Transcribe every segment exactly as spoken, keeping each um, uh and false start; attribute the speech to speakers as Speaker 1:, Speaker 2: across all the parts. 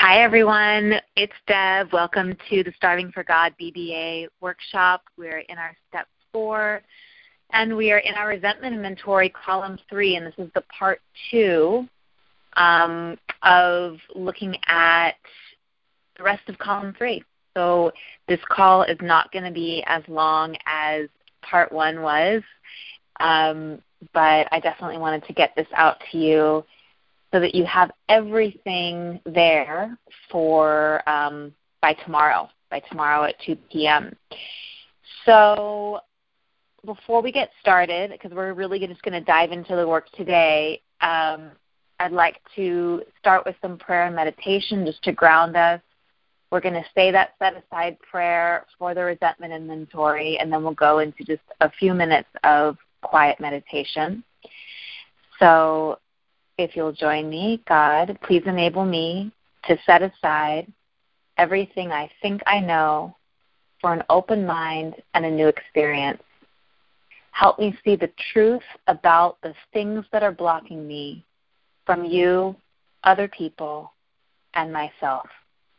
Speaker 1: Hi, everyone. It's Deb. Welcome to the Starving for God B B A workshop. We're in our step four, and we are in our resentment inventory, column three, and this is the part two um, of looking at the rest of column three. So this call is not going to be as long as part one was, um, but I definitely wanted to get this out to you so that you have everything there for um, by tomorrow, by tomorrow at two p.m. So before we get started, because we're really just going to dive into the work today, um, I'd like to start with some prayer and meditation just to ground us. We're going to say that set-aside prayer for the resentment inventory, and then we'll go into just a few minutes of quiet meditation. So if you'll join me, God, please enable me to set aside everything I think I know for an open mind and a new experience. Help me see the truth about the things that are blocking me from you, other people, and myself.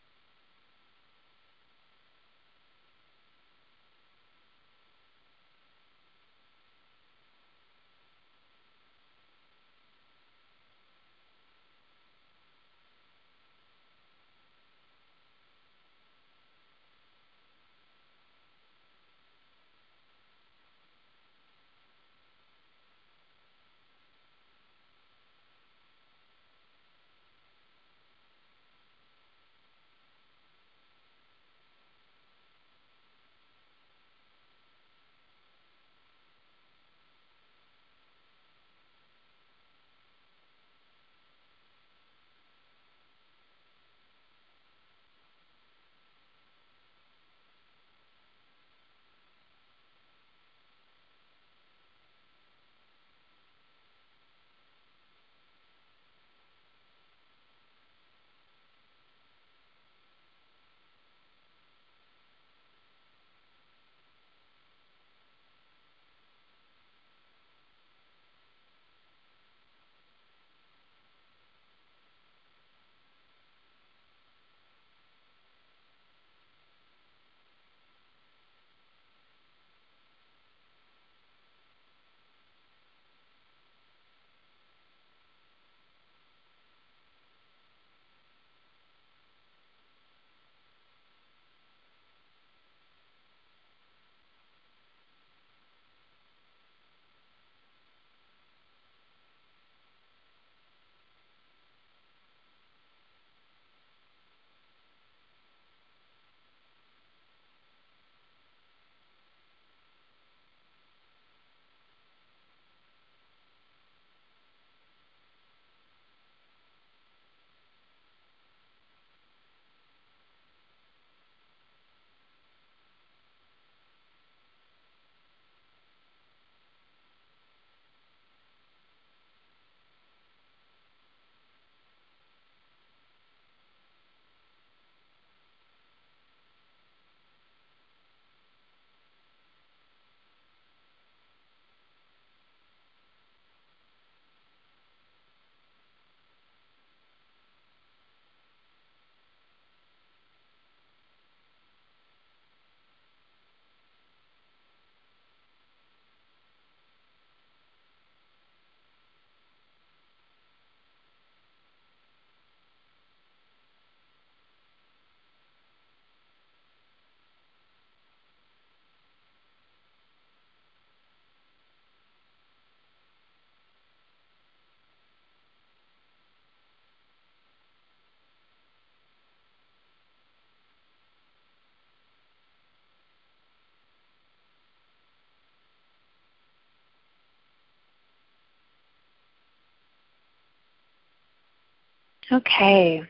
Speaker 1: Okay,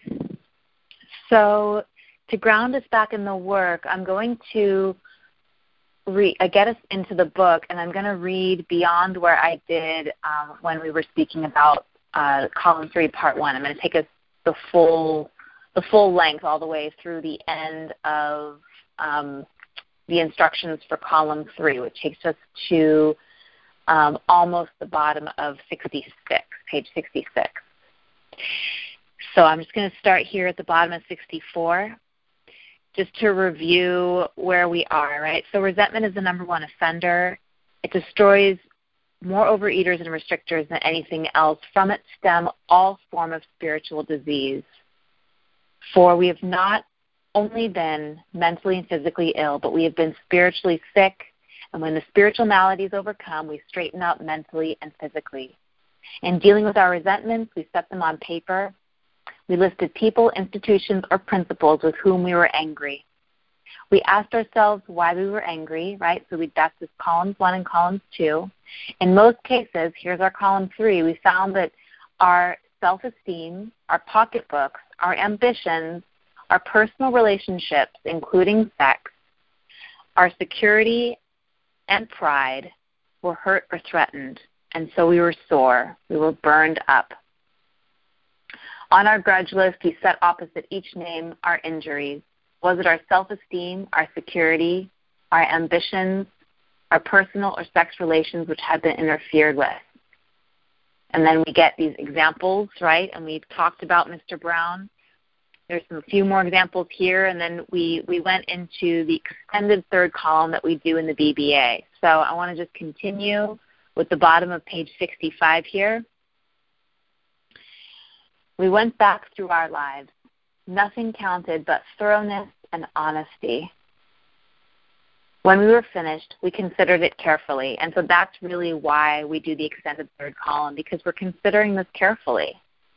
Speaker 1: so to ground us back in the work, I'm going to re- uh, get us into the book, and I'm going to read beyond where I did um, when we were speaking about uh, column three, part one. I'm going to take us the full, the full length all the way through the end of um, the instructions for column three, which takes us to um, almost the bottom of sixty-six, page sixty-six. So I'm just going to start here at the bottom of sixty-four, just to review where we are, right? So resentment is the number one offender. It destroys more overeaters and restrictors than anything else. From it stem all form of spiritual disease. For we have not only been mentally and physically ill, but we have been spiritually sick. And when the spiritual maladies overcome, we straighten out mentally and physically. In dealing with our resentments, we set them on paper. We listed people, institutions, or principles with whom we were angry. We asked ourselves why we were angry, right? So we, that's just columns one and columns two. In most cases, here's our column three, we found that our self-esteem, our pocketbooks, our ambitions, our personal relationships, including sex, our security and pride were hurt or threatened. And so we were sore. We were burned up. On our grudge list, we set opposite each name our injuries. Was it our self-esteem, our security, our ambitions, our personal or sex relations which had been interfered with? And then we get these examples, right? And we've talked about Mister Brown. There's some few more examples here, and then we, we went into the extended third column that we do in the B B A. So I want to just continue with the bottom of page sixty-five here. We went back through our lives. Nothing counted but thoroughness and honesty. When we were finished, we considered it carefully. And so that's really why we do the extended third column, because we're considering this carefully.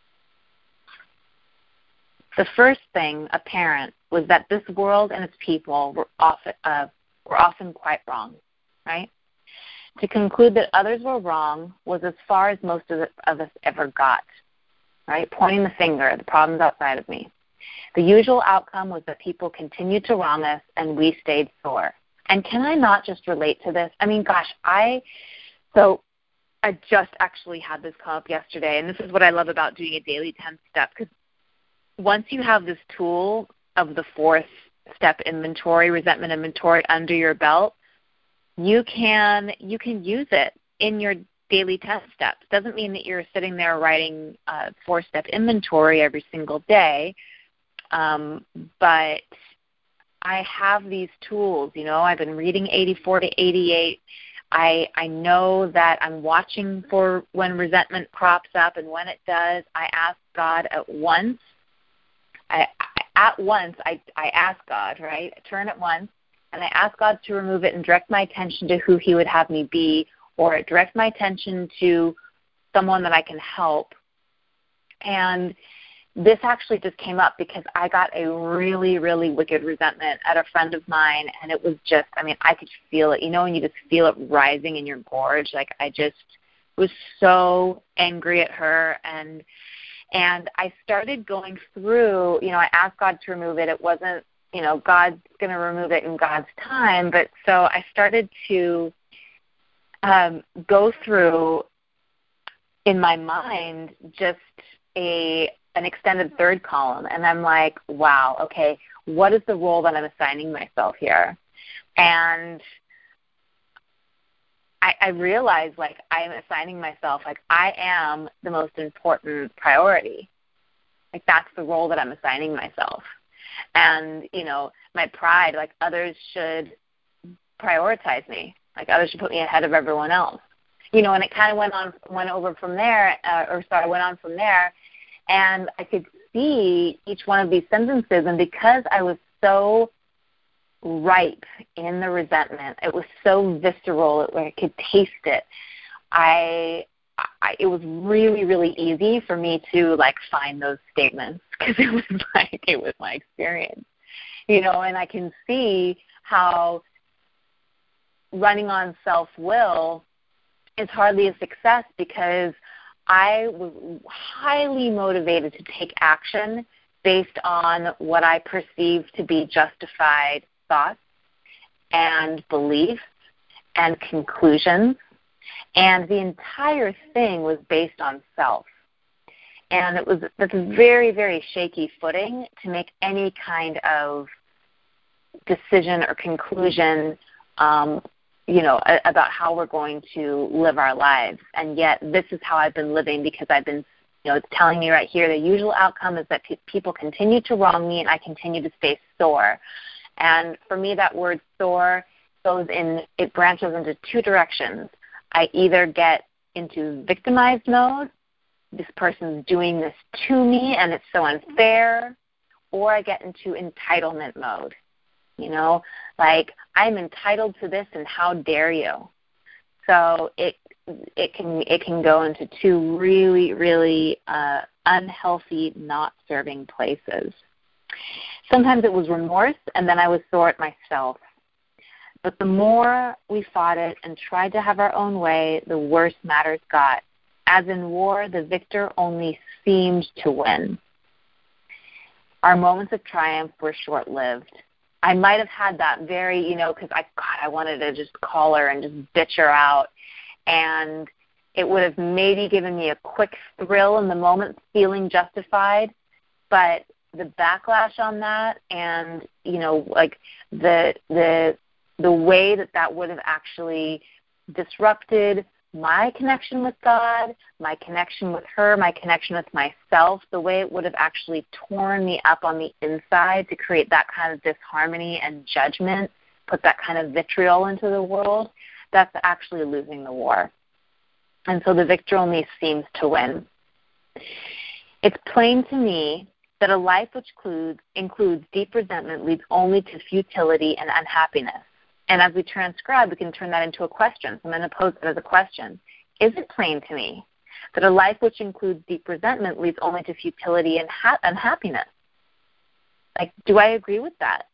Speaker 1: The first thing apparent was that this world and its people were often, uh, were often quite wrong, right? To conclude that others were wrong was as far as most of, it, of us ever got, right? Pointing the finger at the problems outside of me. The usual outcome was that people continued to wrong us and we stayed sore. And can I not just relate to this? I mean, gosh, I, so I just actually had this come up yesterday, and this is what I love about doing a daily ten step, because once you have this tool of the fourth step inventory, resentment inventory under your belt, you can you can use it in your daily ten steps. Doesn't mean that you're sitting there writing a four-step inventory every single day, um, but I have these tools. You know, I've been reading eighty-four to eighty-eight. I I know that I'm watching for when resentment crops up, and when it does, I ask God at once. I, at once, I, I ask God, right? I turn at once, and I ask God to remove it and direct my attention to who he would have me be, or direct my attention to someone that I can help. And this actually just came up because I got a really, really wicked resentment at a friend of mine, and it was just, I mean, I could feel it. You know when you just feel it rising in your gorge? Like, I just was so angry at her, and And I started going through, you know, I asked God to remove it. It wasn't, you know, God's going to remove it in God's time. But so I started to um, go through in my mind just a an extended third column. And I'm like, wow, okay, what is the role that I'm assigning myself here? And I, I realized, like, I'm assigning myself, like, I am the most important priority. Like, that's the role that I'm assigning myself. And, you know, my pride, like, others should prioritize me. Like, others should put me ahead of everyone else. You know, and it kind of went on, went over from there, uh, or sorry, went on from there, and I could see each one of these sentences, and because I was so ripe in the resentment, it was so visceral where I could taste it. I, I, it was really, really easy for me to like find those statements because it was like it was my experience, you know. And I can see how running on self-will is hardly a success because I was highly motivated to take action based on what I perceived to be justified thoughts and beliefs and conclusions, and the entire thing was based on self. And it was that's a very, very shaky footing to make any kind of decision or conclusion, um, you know, about how we're going to live our lives. And yet this is how I've been living because I've been You know, it's telling me right here the usual outcome is that pe- people continue to wrong me and I continue to stay sore. And for me, that word sore goes in, it branches into two directions. I either get into victimized mode, this person's doing this to me and it's so unfair, or I get into entitlement mode. You know, like, I'm entitled to this and how dare you. So it it can it can go into two really, really uh, unhealthy, not serving places. Sometimes it was remorse, and then I was sore at myself. But the more we fought it and tried to have our own way, the worse matters got. As in war, the victor only seemed to win. Our moments of triumph were short-lived. I might have had that very, you know, because I, God, I wanted to just call her and just bitch her out. And it would have maybe given me a quick thrill in the moment, feeling justified. But the backlash on that and, you know, like the the the way that that would have actually disrupted my connection with God, my connection with her, my connection with myself, the way it would have actually torn me up on the inside to create that kind of disharmony and judgment, put that kind of vitriol into the world, that's actually losing the war. And so the victor only seems to win. It's plain to me that a life which includes, includes deep resentment leads only to futility and unhappiness. And as we transcribe, we can turn that into a question. So I'm going to pose it as a question. Is it plain to me that a life which includes deep resentment leads only to futility and ha- unhappiness? Like, do I agree with that?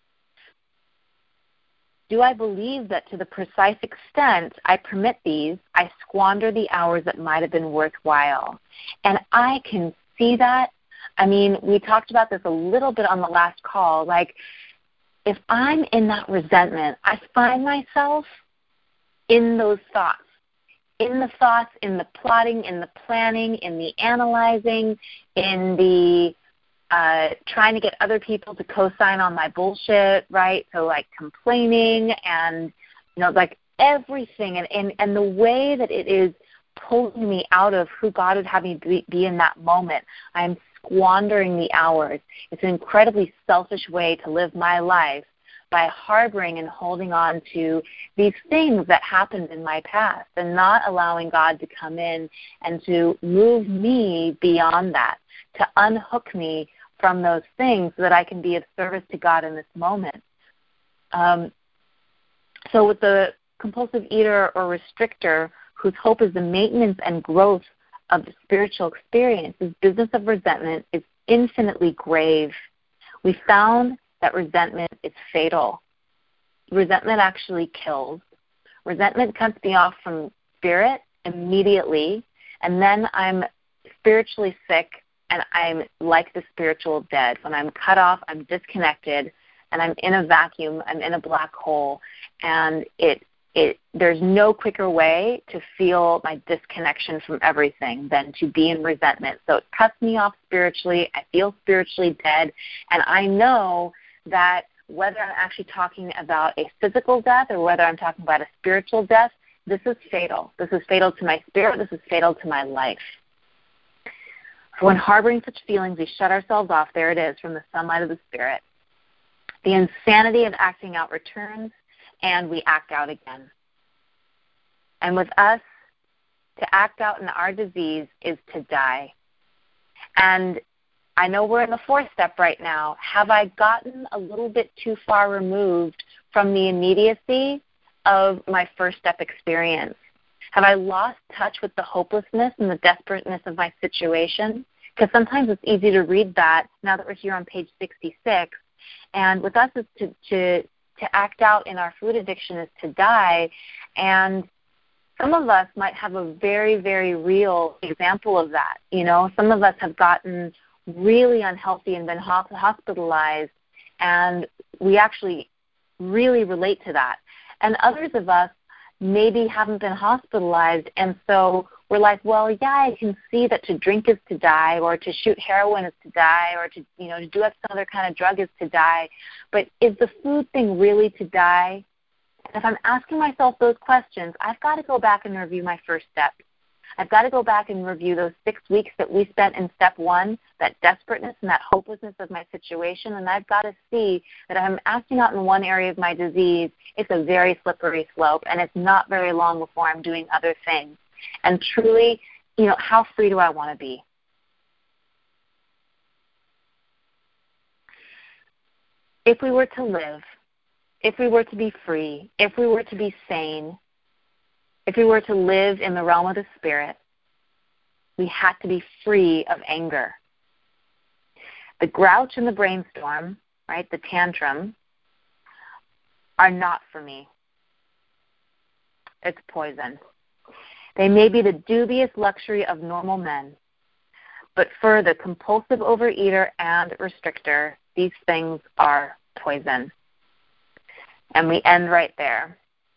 Speaker 1: Do I believe that to the precise extent I permit these, I squander the hours that might have been worthwhile? And I can see that. I mean, we talked about this a little bit on the last call. Like, if I'm in that resentment, I find myself in those thoughts, in the thoughts, in the plotting, in the planning, in the analyzing, in the uh, trying to get other people to co-sign on my bullshit, right? So, like, complaining and, you know, like everything. And, and, and the way that it is pulling me out of who God would have me be, be in that moment, I'm squandering the hours. It's an incredibly selfish way to live my life by harboring and holding on to these things that happened in my past and not allowing God to come in and to move me beyond that, to unhook me from those things so that I can be of service to God in this moment. Um, so with the compulsive eater or restrictor whose hope is the maintenance and growth of the spiritual experience, this business of resentment is infinitely grave. We found that resentment is fatal. Resentment actually kills. Resentment cuts me off from spirit immediately, and then I'm spiritually sick, and I'm like the spiritual dead. When I'm cut off, I'm disconnected, and I'm in a vacuum, I'm in a black hole, and it It, there's no quicker way to feel my disconnection from everything than to be in resentment. So it cuts me off spiritually. I feel spiritually dead. And I know that whether I'm actually talking about a physical death or whether I'm talking about a spiritual death, this is fatal. This is fatal to my spirit. This is fatal to my life. So when harboring such feelings, we shut ourselves off. There it is, from the sunlight of the spirit. The insanity of acting out returns, and we act out again. And with us, to act out in our disease is to die. And I know we're in the fourth step right now. Have I gotten a little bit too far removed from the immediacy of my first step experience? Have I lost touch with the hopelessness and the desperateness of my situation? Because sometimes it's easy to read that now that we're here on page sixty-six. And with us, it's to, to To act out in our food addiction is to die. And some of us might have a very, very real example of that. You know, some of us have gotten really unhealthy and been hospitalized, and we actually really relate to that. And others of us maybe haven't been hospitalized, and so we're like, well, yeah, I can see that to drink is to die, or to shoot heroin is to die, or to, you know, to do some other kind of drug is to die. But is the food thing really to die? And if I'm asking myself those questions, I've got to go back and review my first step. I've got to go back and review those six weeks that we spent in step one, that desperateness and that hopelessness of my situation, and I've got to see that if I'm acting out in one area of my disease, it's a very slippery slope, and it's not very long before I'm doing other things. And truly, you know, how free do I want to be? If we were to live, if we were to be free, if we were to be sane, if we were to live in the realm of the Spirit, we had to be free of anger. The grouch and the brainstorm, right, the tantrum, are not for me. It's poison. They may be the dubious luxury of normal men, but for the compulsive overeater and restrictor, these things are poison. And we end right there.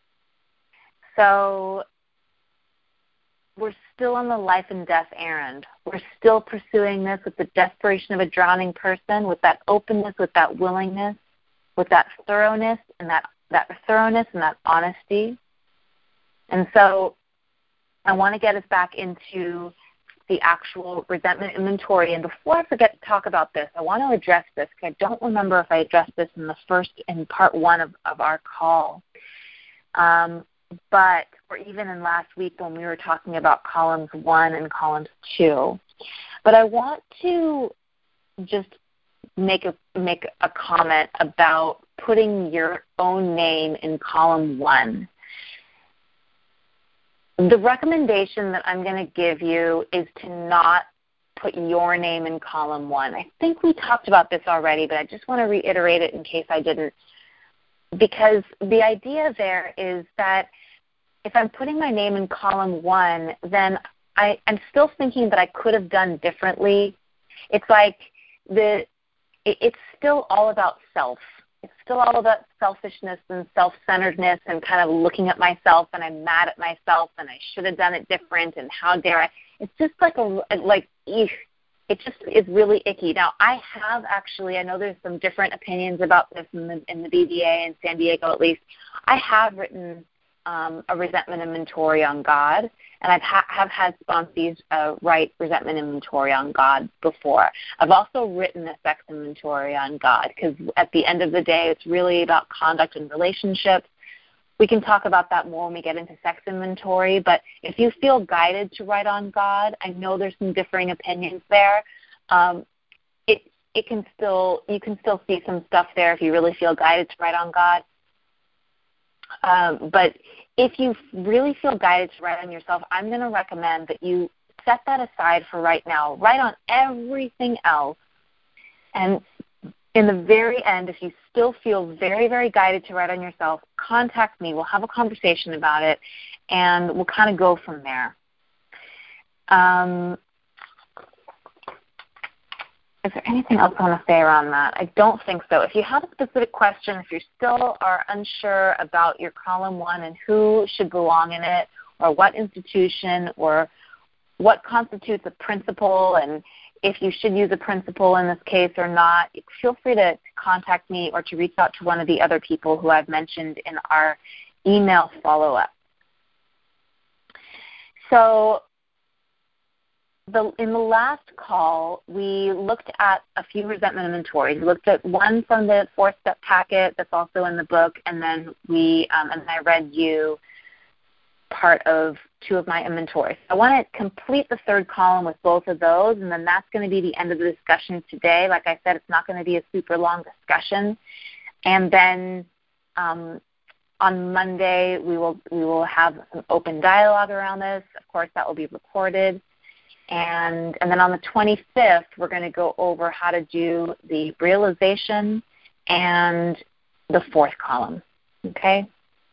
Speaker 1: So we're still on the life and death errand. We're still pursuing this with the desperation of a drowning person, with that openness, with that willingness, with that thoroughness and that, that thoroughness and that honesty. And so I want to get us back into the actual resentment inventory. And before I forget to talk about this, I want to address this because I don't remember if I addressed this in the first, in part one of, of our call. Um, but, or even in last week when we were talking about columns one and columns two. But I want to just make a, make a comment about putting your own name in column one. The recommendation that I'm going to give you is to not put your name in column one. I think we talked about this already, but I just want to reiterate it in case I didn't. Because the idea there is that if I'm putting my name in column one, then I, I'm still thinking that I could have done differently. It's like the it, it's still all about self. It's still all about selfishness and self-centeredness and kind of looking at myself, and I'm mad at myself and I should have done it different and how dare I. It's just like a like eesh. It just is really icky. Now, I have actually, I know there's some different opinions about this in the, in the B B A in San Diego at least. I have written um, a resentment inventory on God, and I ha- have had sponsees uh, write resentment inventory on God before. I've also written a sex inventory on God because at the end of the day, it's really about conduct and relationships. We can talk about that more when we get into sex inventory, but if you feel guided to write on God, I know there's some differing opinions there. Um, it it can still you can still see some stuff there if you really feel guided to write on God. Um, but if you really feel guided to write on yourself, I'm going to recommend that you set that aside for right now. Write on everything else, and in the very end, if you still feel very, very guided to write on yourself, contact me. We'll have a conversation about it, and we'll kind of go from there. Um, is there anything else I want to say around that? I don't think so. If you have a specific question, if you still are unsure about your column one and who should belong in it or what institution or what constitutes a principle and if you should use a principle in this case or not, feel free to contact me or to reach out to one of the other people who I've mentioned in our email follow-up. So the, in the last call, we looked at a few resentment inventories. We looked at one from the four-step packet that's also in the book, and then we um, and I read you part of two of my inventories. I want to complete the third column with both of those, and then that's going to be the end of the discussion today. Like I said, it's not going to be a super long discussion. And then um, on Monday, we will we will have some open dialogue around this. Of course, that will be recorded. And, and then on the twenty-fifth, we're going to go over how to do the realization and the fourth column, okay?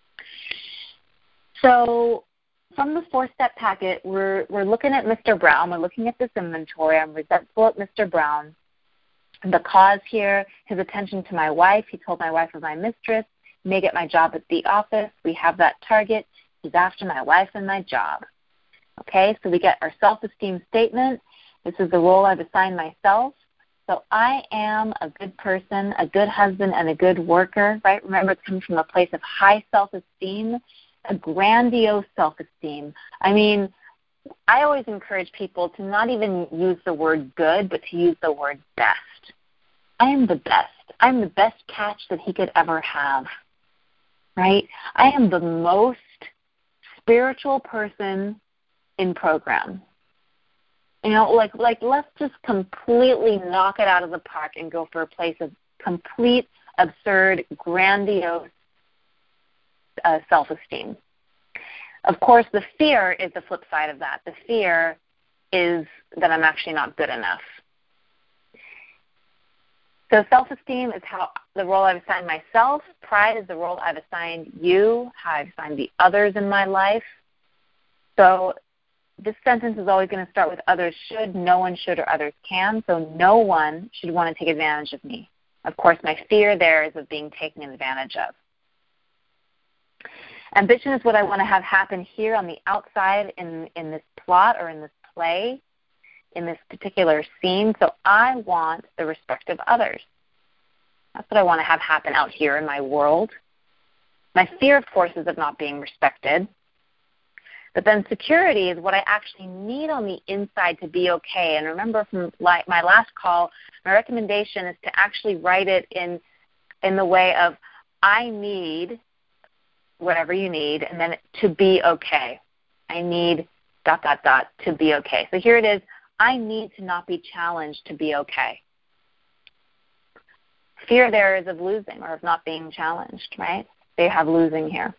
Speaker 1: So from the four-step packet, we're we're looking at Mister Brown. We're looking at this inventory. I'm resentful at Mister Brown. The cause here, his attention to my wife. He told my wife of my mistress, may get my job at the office. We have that target. He's after my wife and my job. Okay, so we get our self-esteem statement. This is the role I've assigned myself. So I am a good person, a good husband, and a good worker, right? Remember, it's coming from a place of high self-esteem, a grandiose self-esteem. I mean, I always encourage people to not even use the word good, but to use the word best. I am the best. I'm the best catch that he could ever have, right? I am the most spiritual person in program. You know, like, like let's just completely knock it out of the park and go for a place of complete, absurd, grandiose uh, self-esteem. Of course, the fear is the flip side of that. The fear is that I'm actually not good enough. So self-esteem is how the role I've assigned myself. Pride is the role I've assigned you, how I've assigned the others in my life. So this sentence is always going to start with others should, no one should, or others can. So no one should want to take advantage of me. Of course, my fear there is of being taken advantage of. Ambition is what I want to have happen here on the outside in, in this plot or in this play, in this particular scene. So I want the respect of others. That's what I want to have happen out here in my world. My fear, of course, is of not being respected. But then security is what I actually need on the inside to be okay. And remember from my last call, my recommendation is to actually write it in in the way of I need whatever you need, and then to be okay. I need dot, dot, dot to be okay. So here it is. I need to not be challenged to be okay. Fear there is of losing or of not being challenged, right? They have losing here.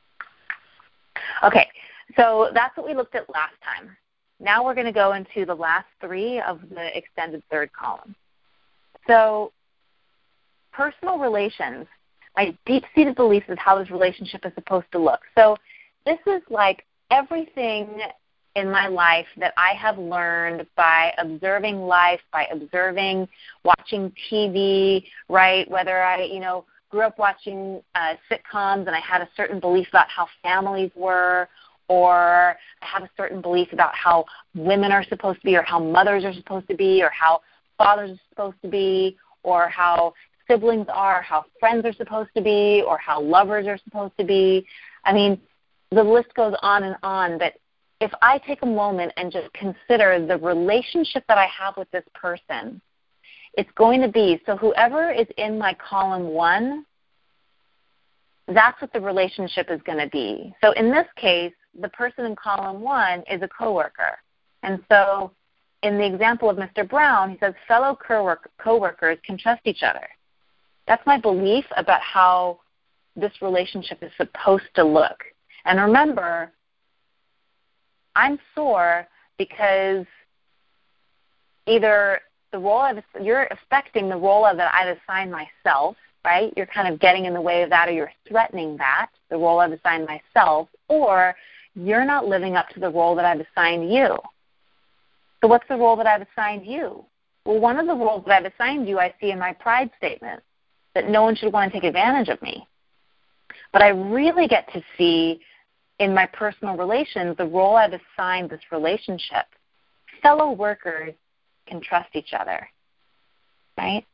Speaker 1: Okay, so that's what we looked at last time. Now we're going to go into the last three of the extended third column. So personal relations. My deep-seated beliefs is how this relationship is supposed to look. So this is like everything in my life that I have learned by observing life, by observing, watching T V, right? Whether I, you know, grew up watching uh, sitcoms and I had a certain belief about how families were, or I have a certain belief about how women are supposed to be, or how mothers are supposed to be, or how fathers are supposed to be, or how siblings are, how friends are supposed to be, or how lovers are supposed to be. I mean, the list goes on and on, but if I take a moment and just consider the relationship that I have with this person, it's going to be, so whoever is in my column one, that's what the relationship is going to be. So in this case, the person in column one is a coworker. And so in the example of Mister Brown, he says fellow coworkers can trust each other. That's my belief about how this relationship is supposed to look. And remember, I'm sore because either the role I've, you're affecting the role that I've assigned myself, right? You're kind of getting in the way of that, or you're threatening that, the role I've assigned myself, or you're not living up to the role that I've assigned you. So what's the role that I've assigned you? Well, one of the roles that I've assigned you I see in my pride statement, that no one should want to take advantage of me. But I really get to see in my personal relations the role I've assigned this relationship. Fellow workers can trust each other, right?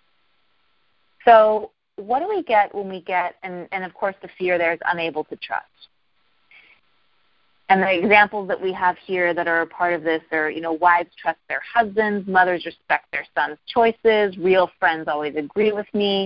Speaker 1: So what do we get when we get, and, and of course the fear there is unable to trust. And the examples that we have here that are a part of this are, you know, wives trust their husbands, mothers respect their sons' choices, real friends always agree with me.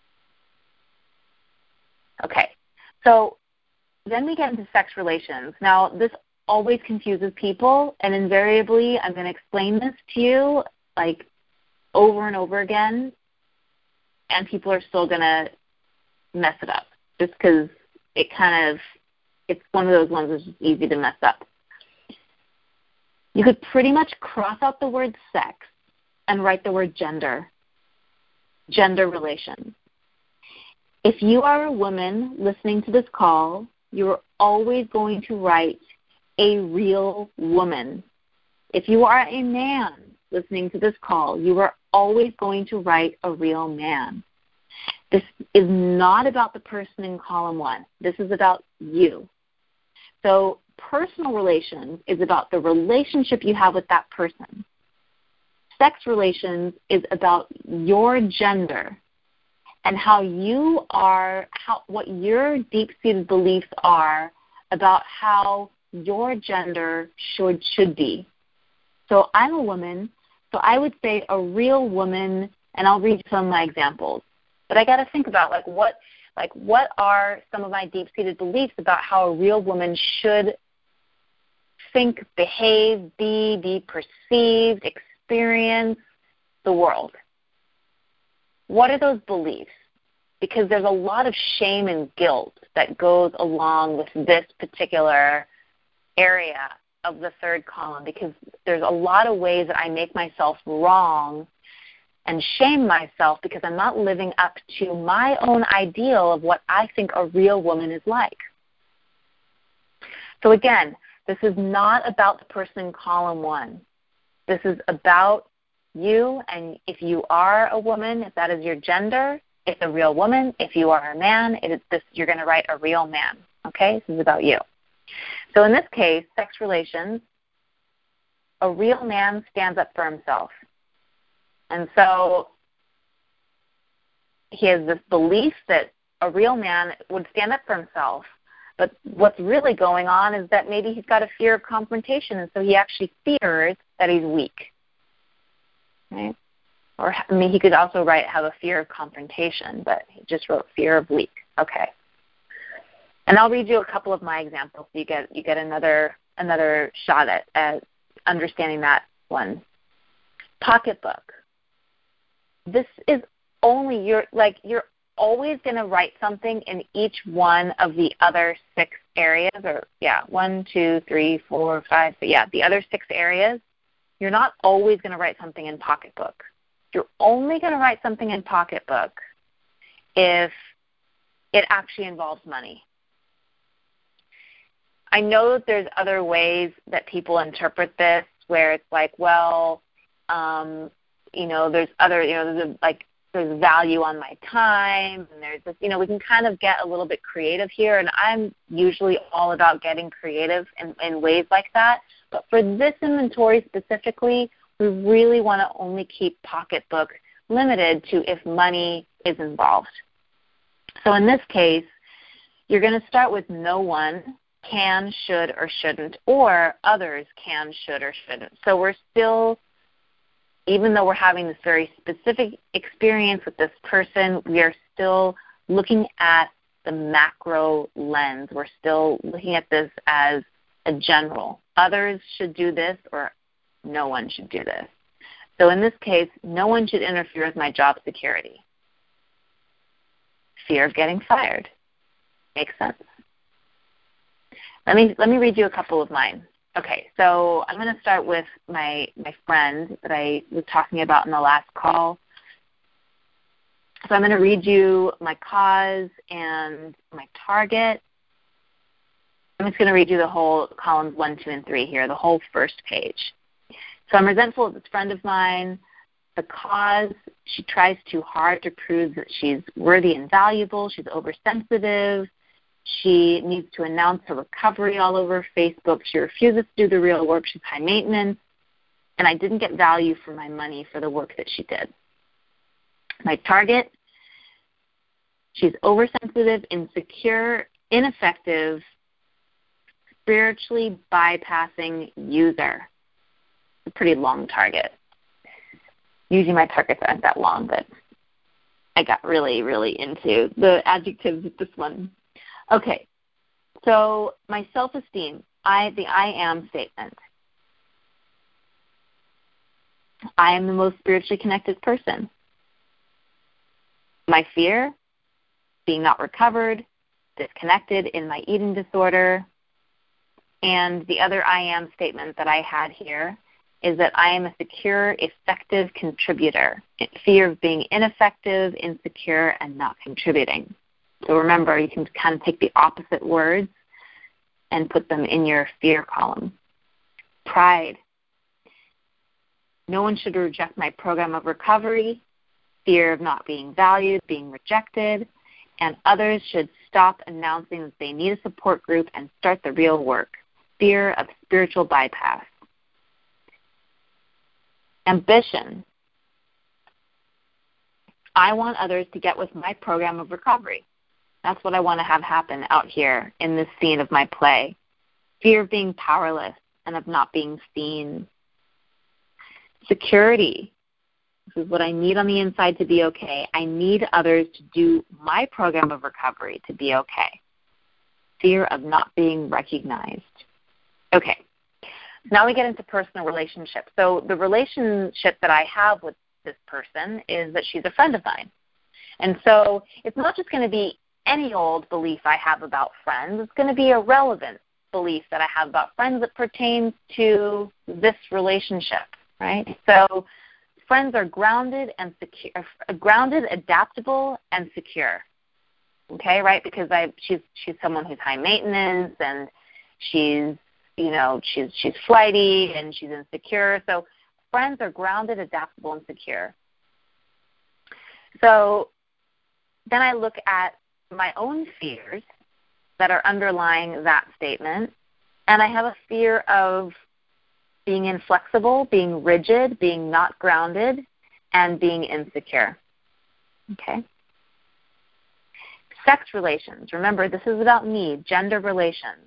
Speaker 1: Okay, so then we get into sex relations. Now, this always confuses people, and invariably I'm going to explain this to you, like, over and over again, and people are still going to mess it up just because it kind of, it's one of those ones that's just easy to mess up. You could pretty much cross out the word sex and write the word gender, gender relations. If you are a woman listening to this call, you're always going to write a real woman. If you are a man listening to this call, you are always going to write a real man. This is not about the person in column one. This is about you. So personal relations is about the relationship you have with that person. Sex relations is about your gender and how you are, how what your deep-seated beliefs are about how your gender should should be. So I'm a woman, so I would say a real woman, and I'll read some of my examples. But I got to think about like what like what are some of my deep-seated beliefs about how a real woman should think, behave, be, be perceived, experience the world. What are those beliefs? Because there's a lot of shame and guilt that goes along with this particular area of the third column, because there's a lot of ways that I make myself wrong and shame myself because I'm not living up to my own ideal of what I think a real woman is like. So again, this is not about the person in column one. This is about you, and if you are a woman, if that is your gender, it's a real woman. If you are a man, it is this, you're going to write a real man. Okay? This is about you. So in this case, sex relations, a real man stands up for himself. And so he has this belief that a real man would stand up for himself. But what's really going on is that maybe he's got a fear of confrontation, and so he actually fears that he's weak. Right? Or I mean, he could also write have a fear of confrontation, but he just wrote fear of weak. Okay. And I'll read you a couple of my examples so you get you get another another shot at, at understanding that one. Pocketbook. This is only you're like you're always going to write something in each one of the other six areas, or yeah, one, two, three, four, five, but yeah, the other six areas. You're not always going to write something in pocketbook. You're only going to write something in pocketbook if it actually involves money. I know that there's other ways that people interpret this where it's like, well, um, you know, there's other, you know, there's a, like there's value on my time, and there's this, you know, we can kind of get a little bit creative here, and I'm usually all about getting creative in, in ways like that. But for this inventory specifically, we really want to only keep pocketbook limited to if money is involved. So in this case, you're going to start with no one can, should, or shouldn't, or others can, should, or shouldn't. So we're still, even though we're having this very specific experience with this person, we are still looking at the macro lens. We're still looking at this as a general. Others should do this, or no one should do this. So in this case, no one should interfere with my job security. Fear of getting fired. Makes sense. Let me let me read you a couple of mine. Okay, so I'm going to start with my my friend that I was talking about in the last call. So I'm going to read you my cause and my target. I'm just going to read you the whole columns one, two, and three here, the whole first page. So I'm resentful of this friend of mine. The cause, she tries too hard to prove that she's worthy and valuable. She's oversensitive. She needs to announce her recovery all over Facebook. She refuses to do the real work. She's high maintenance. And I didn't get value for my money for the work that she did. My target, she's oversensitive, insecure, ineffective, spiritually bypassing user. It's a pretty long target. Usually my targets aren't that long, but I got really, really into the adjectives with this one. Okay, so my self-esteem, I the I am statement. I am the most spiritually connected person. My fear, being not recovered, disconnected in my eating disorder. And the other I am statement that I had here is that I am a secure, effective contributor. Fear of being ineffective, insecure, and not contributing. So remember, you can kind of take the opposite words and put them in your fear column. Pride. No one should reject my program of recovery. Fear of not being valued, being rejected. And others should stop announcing that they need a support group and start the real work. Fear of spiritual bypass. Ambition. I want others to get with my program of recovery. That's what I want to have happen out here in this scene of my play. Fear of being powerless and of not being seen. Security. This is what I need on the inside to be okay. I need others to do my program of recovery to be okay. Fear of not being recognized. Okay. Now we get into personal relationships. So the relationship that I have with this person is that she's a friend of mine. And so it's not just going to be any old belief I have about friends. It's going to be a relevant belief that I have about friends that pertains to this relationship, right? So friends are grounded and secure, grounded, adaptable, and secure. Okay, right? Because I, she's she's someone who's high maintenance, and she's you know she's she's flighty and she's insecure. So friends are grounded, adaptable, and secure. So then I look at my own fears that are underlying that statement, and I have a fear of being inflexible, being rigid, being not grounded, and being insecure. Okay? Sex relations. Remember, this is about me, gender relations.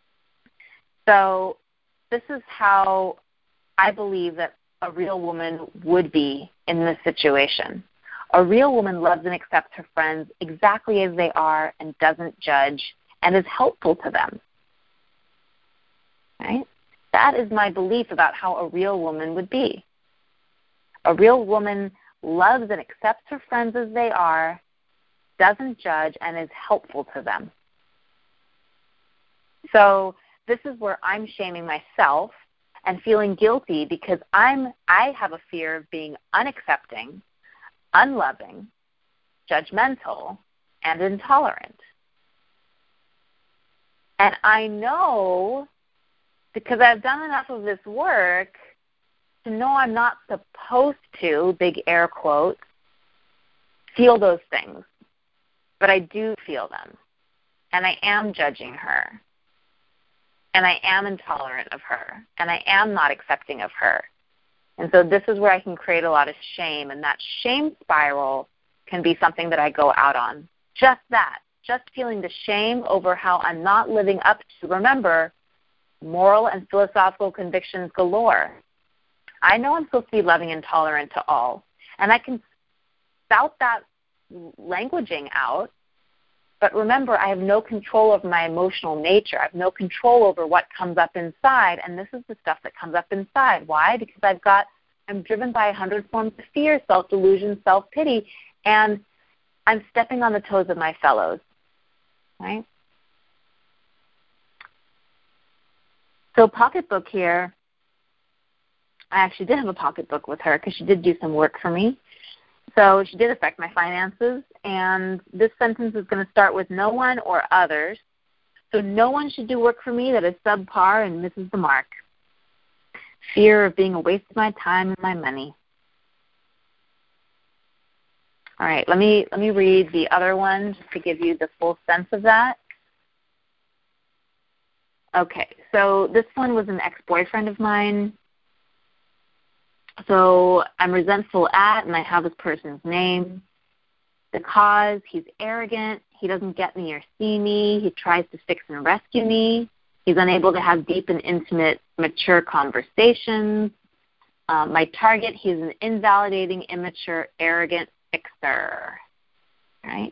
Speaker 1: So this is how I believe that a real woman would be in this situation. A real woman loves and accepts her friends exactly as they are and doesn't judge and is helpful to them. Right? That is my belief about how a real woman would be. A real woman loves and accepts her friends as they are, doesn't judge, and is helpful to them. So this is where I'm shaming myself and feeling guilty because I'm I have a fear of being unaccepting, unloving, judgmental, and intolerant. And I know, because I've done enough of this work to know I'm not supposed to, big air quotes, feel those things. But I do feel them. And I am judging her. And I am intolerant of her. And I am not accepting of her. And so this is where I can create a lot of shame. And that shame spiral can be something that I go out on. Just that. Just feeling the shame over how I'm not living up to, remember, moral and philosophical convictions galore. I know I'm supposed to be loving and tolerant to all. And I can spout that languaging out. But remember, I have no control over my emotional nature. I have no control over what comes up inside, and this is the stuff that comes up inside. Why? Because I've got, I'm driven by a hundred forms of fear, self-delusion, self-pity, and I'm stepping on the toes of my fellows, right? So pocketbook here, I actually did have a pocketbook with her because she did do some work for me. So she did affect my finances, and this sentence is going to start with no one or others. So no one should do work for me that is subpar and misses the mark. Fear of being a waste of my time and my money. All right, let me let me read the other one just to give you the full sense of that. Okay, so this one was an ex-boyfriend of mine. So I'm resentful at, and I have this person's name. The cause, he's arrogant. He doesn't get me or see me. He tries to fix and rescue me. He's unable to have deep and intimate, mature conversations. Um, my target, he's an invalidating, immature, arrogant fixer. Right?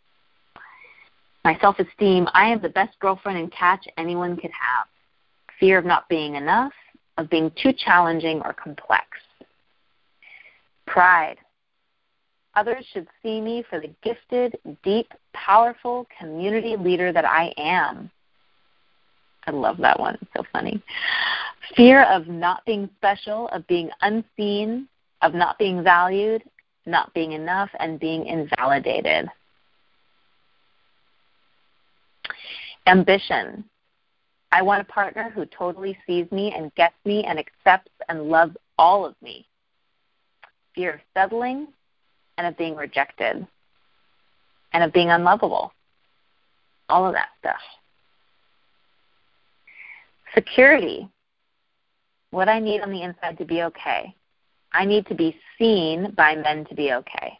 Speaker 1: My self-esteem, I am the best girlfriend and catch anyone could have. Fear of not being enough, of being too challenging or complex. Pride. Others should see me for the gifted, deep, powerful community leader that I am. I love that one. It's so funny. Fear of not being special, of being unseen, of not being valued, not being enough, and being invalidated. Ambition. I want a partner who totally sees me and gets me and accepts and loves all of me. Fear of settling and of being rejected and of being unlovable. All of that stuff. Security. What I need on the inside to be okay. I need to be seen by men to be okay.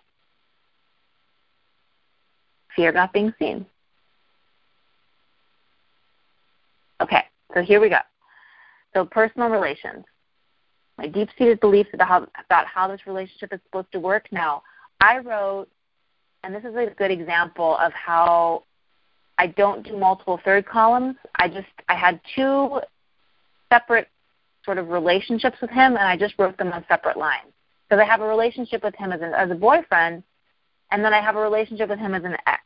Speaker 1: Fear of not being seen. Okay, So here we go. So personal relations. My deep-seated beliefs about how, about how this relationship is supposed to work. Now, I wrote, and this is a good example of how I don't do multiple third columns. I just, I had two separate sort of relationships with him, and I just wrote them on separate lines. Because I have a relationship with him as, an, as a boyfriend, and then I have a relationship with him as an ex.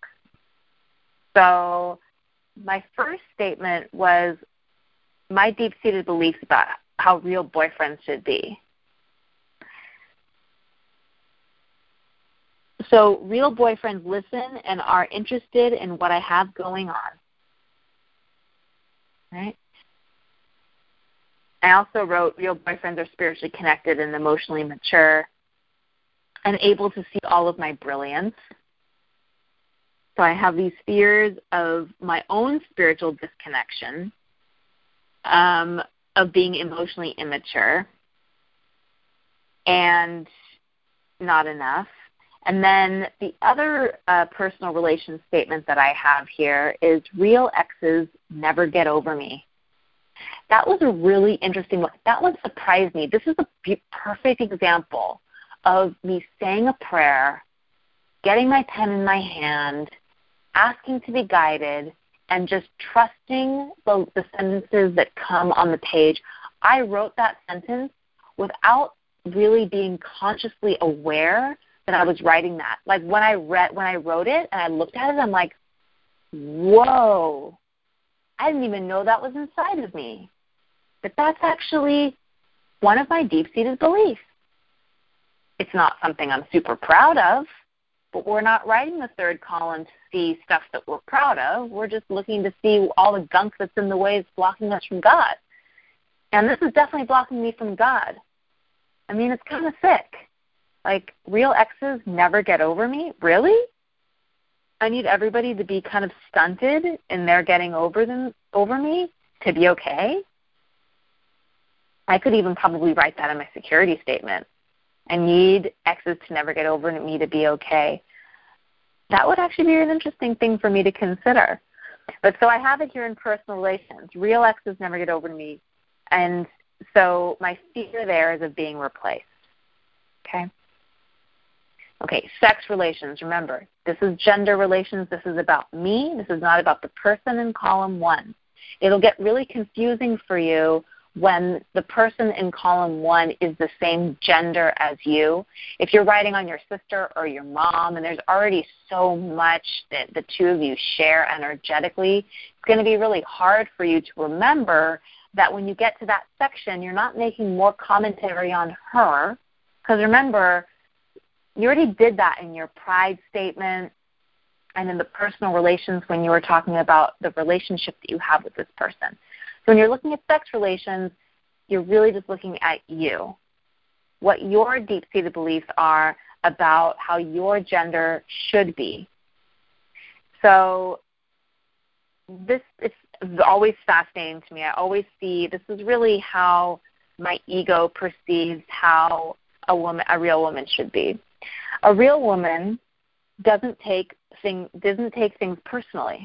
Speaker 1: So my first statement was my deep-seated beliefs about how real boyfriends should be. So real boyfriends listen and are interested in what I have going on. Right? I also wrote real boyfriends are spiritually connected and emotionally mature and able to see all of my brilliance. So I have these fears of my own spiritual disconnection, um, of being emotionally immature and not enough. And then the other uh, personal relations statement that I have here is real exes never get over me. That was a really interesting one. That one surprised me. This is a perfect example of me saying a prayer, getting my pen in my hand, asking to be guided, and just trusting the, the sentences that come on the page. I wrote that sentence without really being consciously aware that I was writing that. Like when I read, when I wrote it and I looked at it, I'm like, whoa, I didn't even know that was inside of me. But that's actually one of my deep-seated beliefs. It's not something I'm super proud of, but we're not writing the third column to see stuff that we're proud of. We're just looking to see all the gunk that's in the way that's blocking us from God. And this is definitely blocking me from God. I mean, it's kind of sick. Like, real exes never get over me? Really? I need everybody to be kind of stunted in their getting over them over me to be okay? I could even probably write that in my security statement. I need exes to never get over me to be okay. That would actually be an interesting thing for me to consider. But so I have it here in personal relations. Real exes never get over me. And so my fear there is of being replaced. Okay? Okay, sex relations. Remember, this is gender relations. This is about me. This is not about the person in column one. It'll get really confusing for you when the person in column one is the same gender as you. If you're writing on your sister or your mom and there's already so much that the two of you share energetically, it's going to be really hard for you to remember that when you get to that section, you're not making more commentary on her. Because remember, you already did that in your pride statement and in the personal relations when you were talking about the relationship that you have with this person. So when you're looking at sex relations, you're really just looking at you, what your deep-seated beliefs are about how your gender should be. So this is always fascinating to me. I always see this is really how my ego perceives how a woman, a real woman should be. A real woman doesn't take thing, doesn't take things personally.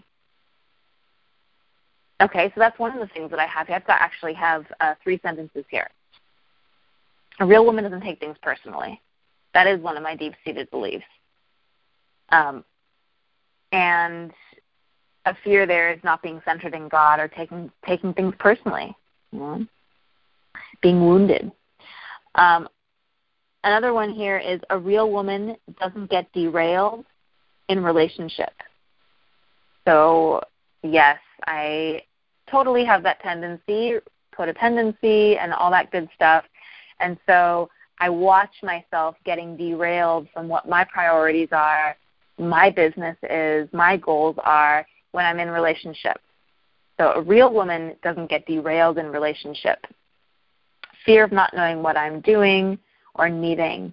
Speaker 1: Okay, so that's one of the things that I have here. I've got actually have uh, three sentences here. A real woman doesn't take things personally. That is one of my deep-seated beliefs. Um, and a fear there is not being centered in God or taking taking things personally, you know? Being wounded. Um, another one here is a real woman doesn't get derailed in relationship. So, yes, I totally have that tendency, codependency, and all that good stuff. And so I watch myself getting derailed from what my priorities are, my business is, my goals are when I'm in relationship. So a real woman doesn't get derailed in relationship. Fear of not knowing what I'm doing or needing.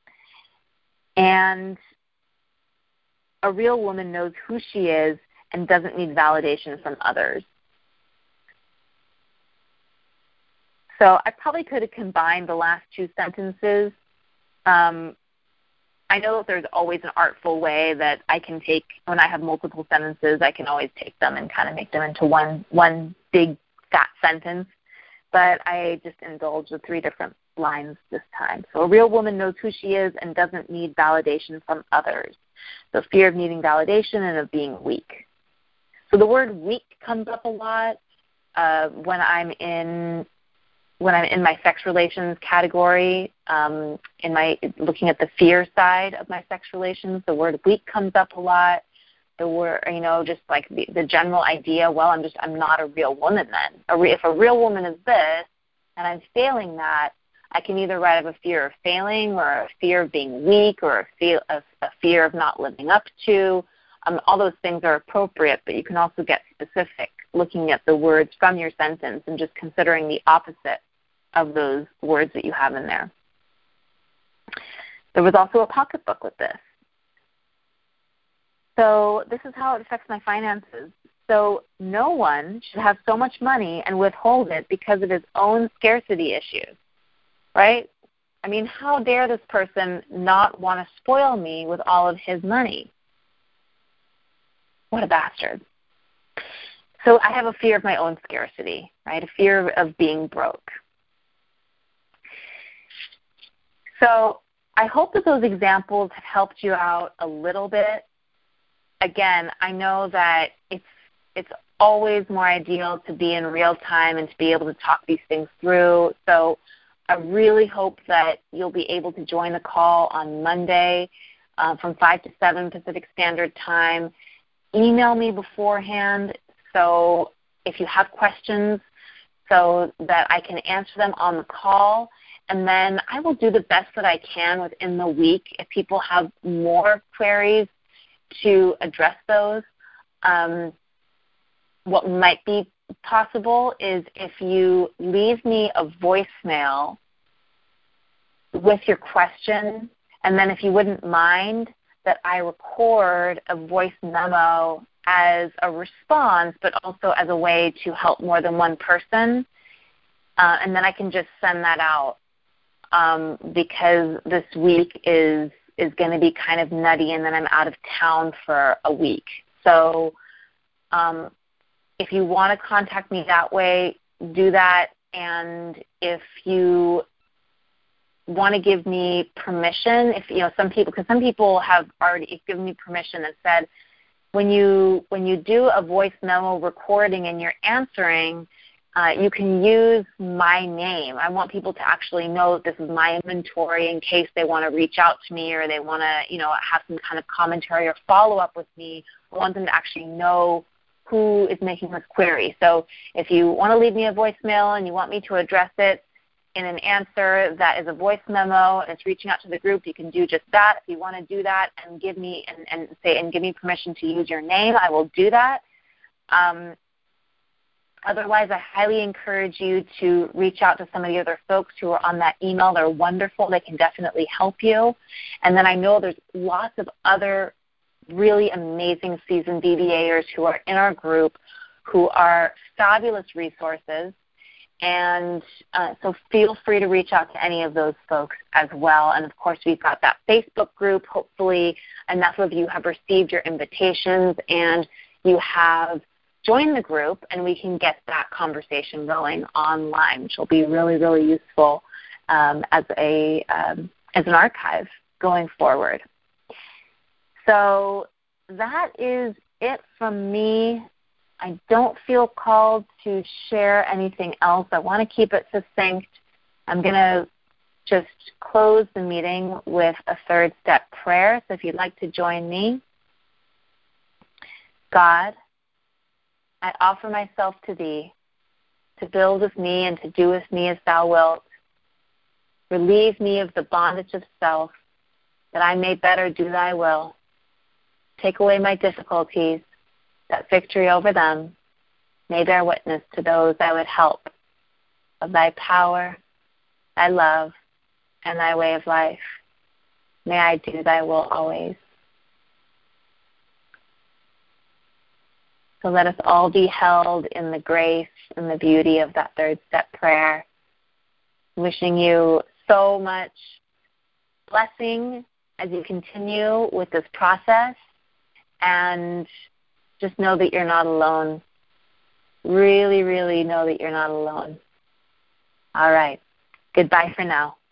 Speaker 1: And a real woman knows who she is and doesn't need validation from others. So I probably could have combined the last two sentences. Um, I know that there's always an artful way that I can take, when I have multiple sentences, I can always take them and kind of make them into one one big that sentence, but I just indulged with three different lines this time. So a real woman knows who she is and doesn't need validation from others. So fear of needing validation and of being weak. So the word weak comes up a lot uh, when I'm in when I'm in my sex relations category, um, in my looking at the fear side of my sex relations. The word weak comes up a lot. The word, you know, just like the, the general idea, well, I'm just, I'm not a real woman then. A re, if a real woman is this, and I'm failing that, I can either write of a fear of failing or a fear of being weak or a, feel, a, a fear of not living up to. Um, all those things are appropriate, but you can also get specific looking at the words from your sentence and just considering the opposite of those words that you have in there. There was also a pocketbook with this. So this is how it affects my finances. So no one should have so much money and withhold it because of his own scarcity issues, right? I mean, how dare this person not want to spoil me with all of his money? What a bastard. So I have a fear of my own scarcity, right? A fear of being broke. So I hope that those examples have helped you out a little bit. Again, I know that it's it's always more ideal to be in real time and to be able to talk these things through. So I really hope that you'll be able to join the call on Monday uh, from five to seven Pacific Standard Time. Email me beforehand so if you have questions so that I can answer them on the call. And then I will do the best that I can within the week. If people have more queries, to address those. Um, what might be possible is if you leave me a voicemail with your question, and then if you wouldn't mind that I record a voice memo as a response, but also as a way to help more than one person, uh, and then I can just send that out um, because this week is is going to be kind of nutty, and then I'm out of town for a week. So um, if you want to contact me that way, do that. And if you want to give me permission, if you know some people, because some people have already given me permission and said, when you when you do a voice memo recording and you're answering, Uh, you can use my name. I want people to actually know that this is my inventory in case they want to reach out to me or they want to, you know, have some kind of commentary or follow-up with me. I want them to actually know who is making this query. So if you want to leave me a voicemail and you want me to address it in an answer that is a voice memo and it's reaching out to the group, you can do just that. If you want to do that and give me and, and say and give me permission to use your name, I will do that. Um, Otherwise, I highly encourage you to reach out to some of the other folks who are on that email. They're wonderful. They can definitely help you. And then I know there's lots of other really amazing seasoned B B A ers who are in our group who are fabulous resources. And uh, so feel free to reach out to any of those folks as well. And, of course, we've got that Facebook group. Hopefully enough of you have received your invitations and you have join the group, and we can get that conversation going online, which will be really, really useful um, as a um, as an archive going forward. So that is it from me. I don't feel called to share anything else. I want to keep it succinct. I'm going to just close the meeting with a third step prayer. So if you'd like to join me. God, I offer myself to Thee, to build with me and to do with me as Thou wilt. Relieve me of the bondage of self, that I may better do Thy will. Take away my difficulties, that victory over them may bear witness to those I would help of Thy power, Thy love, and Thy way of life. May I do Thy will always. So let us all be held in the grace and the beauty of that third step prayer. Wishing you so much blessing as you continue with this process, and just know that you're not alone. really, really know that you're not alone. All right. Goodbye for now.